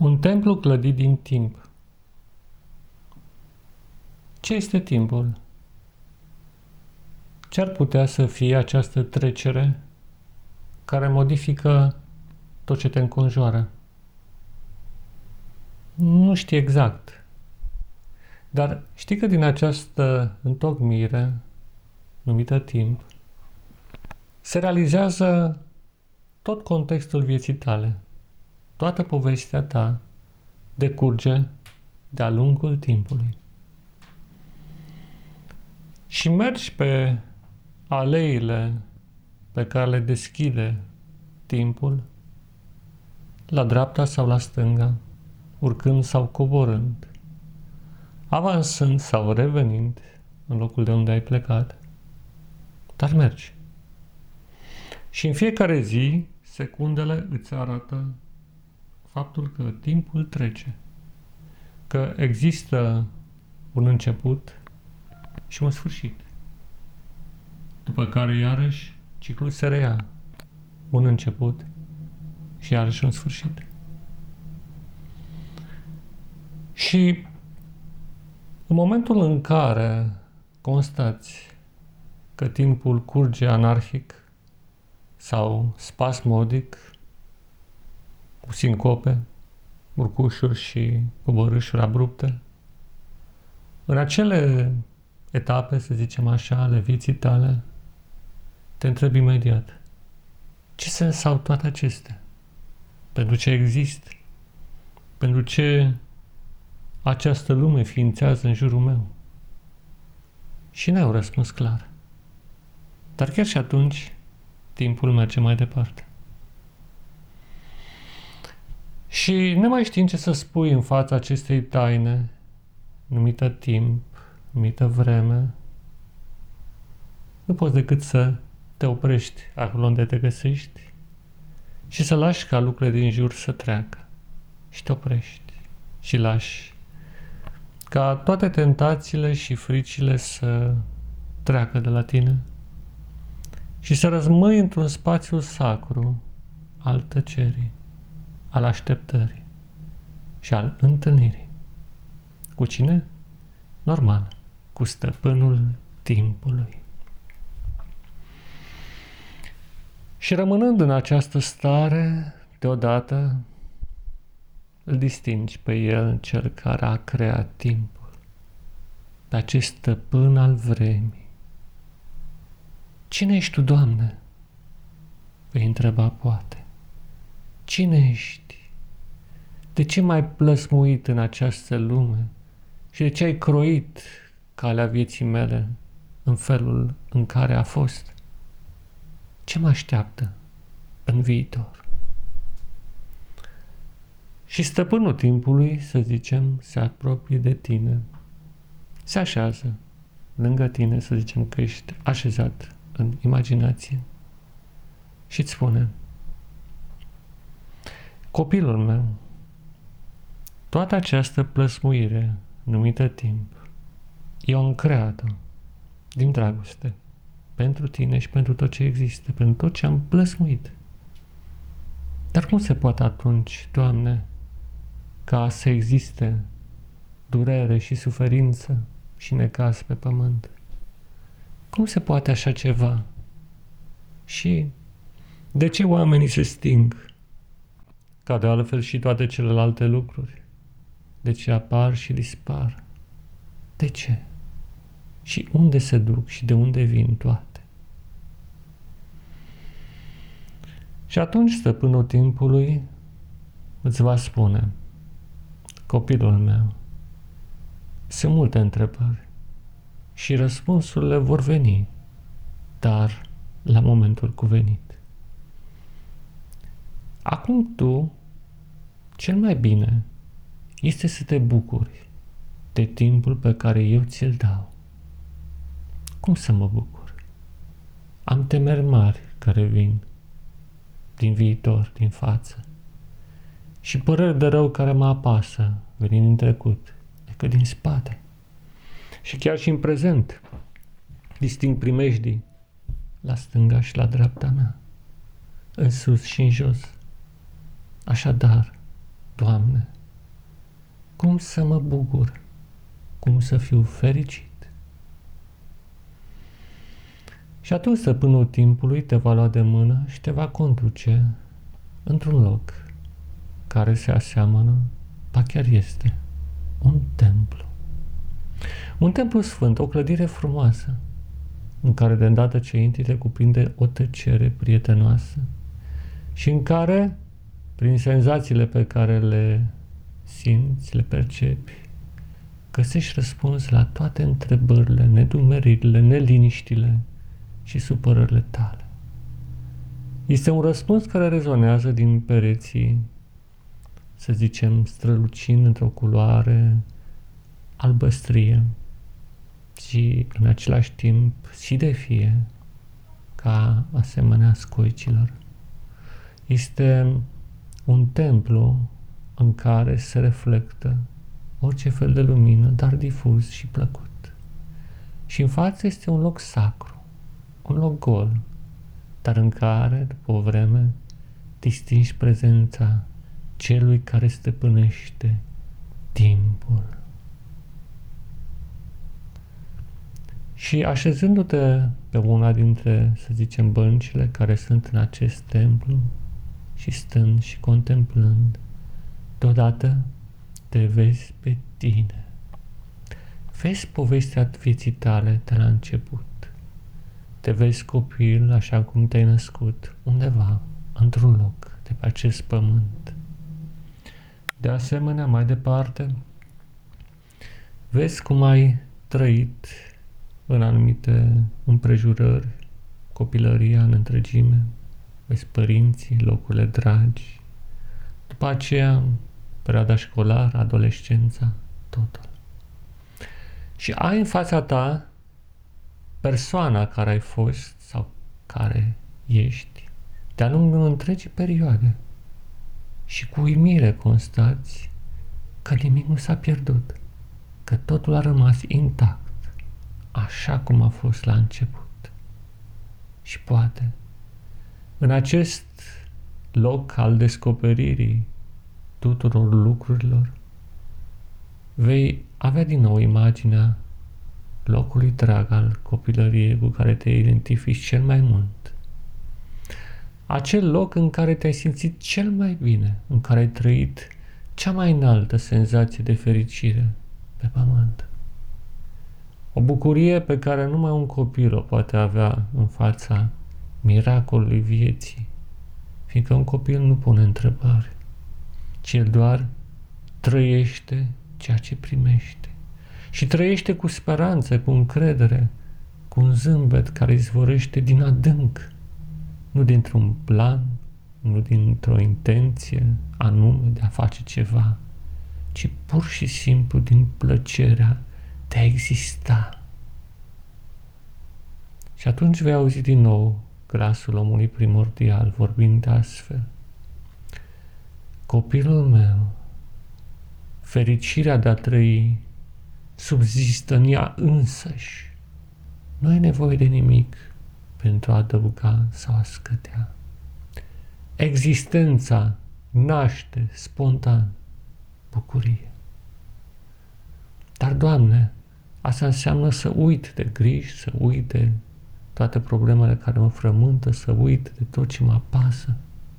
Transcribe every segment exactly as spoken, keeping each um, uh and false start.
Un templu clădit din timp. Ce este timpul? Ce ar putea să fie această trecere care modifică tot ce te înconjoară? Nu știu exact. Dar știi că din această întocmire, numită timp, se realizează tot contextul vieții tale. Toată povestea ta decurge de-a lungul timpului. Și mergi pe aleile pe care le deschide timpul, la dreapta sau la stânga, urcând sau coborând, avansând sau revenind în locul de unde ai plecat, dar mergi. Și în fiecare zi, secundele îți arată faptul că timpul trece, că există un început și un sfârșit, după care iarăși ciclul se reia, un început și iarăși un sfârșit. Și în momentul în care constați că timpul curge anarhic sau spasmodic, cu sincope, urcușuri și coborâșuri abrupte, în acele etape, să zicem așa, ale vieții tale, te întrebi imediat: ce sens au toate acestea? Pentru ce există? Pentru ce această lume ființează în jurul meu? Și n-ai un răspuns clar. Dar chiar și atunci, timpul merge mai departe. Și nemai știind ce să spui în fața acestei taine, numită timp, numită vreme, nu poți decât să te oprești acolo unde te găsești și să lași ca lucrurile din jur să treacă. Și te oprești și lași ca toate tentațiile și fricile să treacă de la tine și să răzmâi într-un spațiu sacru al tăcerii, al așteptării și al întâlnirii. Cu cine? Normal, cu stăpânul timpului. Și rămânând în această stare, deodată îl distingi pe el, cel care a creat timpul, pe acest stăpân al vremii. Cine ești tu, Doamne? Vei întreba poate. Cine ești? De ce m-ai plăsmuit în această lume? Și de ce ai croit calea vieții mele în felul în care a fost? Ce mă așteaptă în viitor? Și stăpânul timpului, să zicem, se apropie de tine, se așează lângă tine, să zicem că ești așezat în imaginație și îți spune: copilul meu, toată această plăsmuire numită timp, eu am creat-o din dragoste pentru tine și pentru tot ce există, pentru tot ce am plăsmuit. Dar cum se poate atunci, Doamne, ca să existe durere și suferință și necaz pe pământ? Cum se poate așa ceva? Și de ce oamenii se sting? Ca de altfel și toate celelalte lucruri. De ce apar și dispar? De ce? Și unde se duc și de unde vin toate? Și atunci stăpânul timpului îți va spune: copilul meu, sunt multe întrebări și răspunsurile vor veni, dar la momentul cuvenit. Acum tu, cel mai bine este să te bucuri de timpul pe care eu ți-l dau. Cum să mă bucur? Am temeri mari care vin din viitor, din față, și păreri de rău care mă apasă, venind din trecut, adică din spate. Și chiar și în prezent disting primejdii la stânga și la dreapta mea, în sus și în jos. Așadar, Doamne, cum să mă bucur, cum să fiu fericit. Și atunci stăpânul timpului te va lua de mână și te va conduce într-un loc care se aseamănă, ba chiar este, un templu. Un templu sfânt, o clădire frumoasă, în care de îndată ce intri te cuprinde o tăcere prietenoasă și în care, prin senzațiile pe care le simți, le percepi, găsești răspuns la toate întrebările, nedumeririle, neliniștile și supărările tale. Este un răspuns care rezonează din pereții, să zicem, strălucind într-o culoare albăstrie și în același timp și de fie ca asemenea scoicilor. Este un templu în care se reflectă orice fel de lumină, dar difuz și plăcut. Și în față este un loc sacru, un loc gol, dar în care, după o vreme, distingi prezența celui care stăpânește timpul. Și așezându-te pe una dintre, să zicem, băncile care sunt în acest templu și stând și contemplând, deodată te vezi pe tine. Vezi povestea vieții tale de la început. Te vezi copil așa cum te-ai născut, undeva, într-un loc de pe acest pământ. De asemenea, mai departe, vezi cum ai trăit în anumite împrejurări, copilăria în întregime, vezi părinții, locurile dragi, după aceea perioada școlară, adolescența, totul. Și ai în fața ta persoana care ai fost sau care ești de-a lungul întregii perioade și cu uimire constați că nimic nu s-a pierdut, că totul a rămas intact, așa cum a fost la început. Și poate, în acest loc al descoperirii tuturor lucrurilor, vei avea din nou imaginea locului drag al copilăriei cu care te identifici cel mai mult. Acel loc în care te-ai simțit cel mai bine, în care ai trăit cea mai înaltă senzație de fericire pe pământ. O bucurie pe care numai un copil o poate avea în fața miracolului vieții, fiindcă un copil nu pune întrebări, ci el doar trăiește ceea ce primește. Și trăiește cu speranță, cu încredere, cu un zâmbet care izvorăște din adânc, nu dintr-un plan, nu dintr-o intenție anume de a face ceva, ci pur și simplu din plăcerea de a exista. Și atunci vei auzi din nou glasul omului primordial vorbind astfel: copilul meu, fericirea de a trăi subzistă în ea însăși. Nu ai nevoie de nimic pentru a adăuga sau a scădea. Existența naște spontan bucurie. Dar, Doamne, asta înseamnă să uit de griji, să uit de toate problemele care mă frământă, să uit de tot ce mă apasă.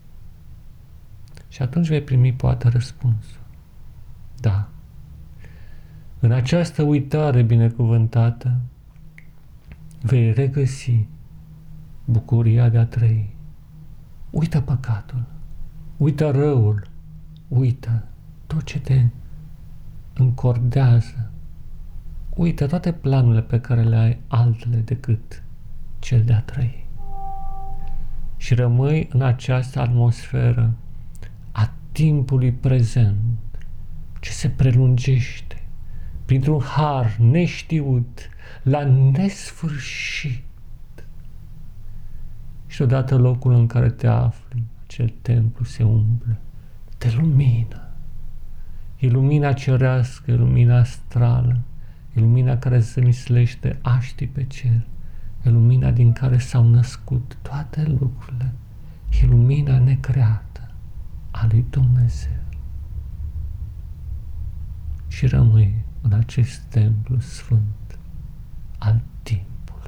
Și atunci vei primi poate răspunsul: da. În această uitare binecuvântată vei regăsi bucuria de a trăi. Uită păcatul, uită răul, uită tot ce te încordează, uită toate planurile pe care le ai altele decât cel de a trăi. Și rămâi în această atmosferă a timpului prezent, ce se prelungește printr-un har neștiut la nesfârșit. Și odată locul în care te afli, acel templu, se umple de lumină. E lumina cerească, e lumina astrală, e lumina care se mislește aștii pe cer, e lumina din care s-au născut toate lucrurile, e lumina necreată a lui Dumnezeu. și rămâi în acest templu sfânt al timpului.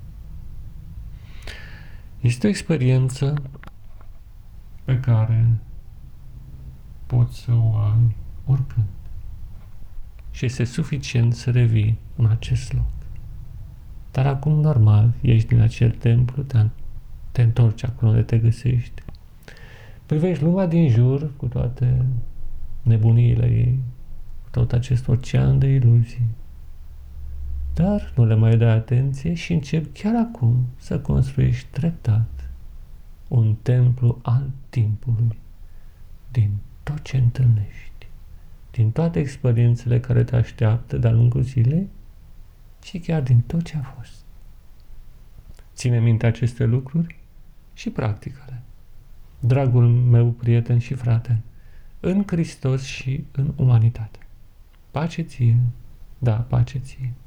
Este o experiență pe care poți să o ai oricând și este suficient să revii în acest loc. Dar acum, normal, ieși din acel templu, te, te întorci acolo unde te găsești, privești lumea din jur cu toate nebuniile ei, cu tot acest ocean de iluzii, dar nu le mai dai atenție și începi chiar acum să construiești treptat un templu al timpului din tot ce întâlnești, din toate experiențele care te așteaptă de-a lungul zilei și chiar din tot ce a fost. Ține minte aceste lucruri și practică-le. Dragul meu prieten și frate, în Hristos și în umanitate. Pace ție, da, pace ție.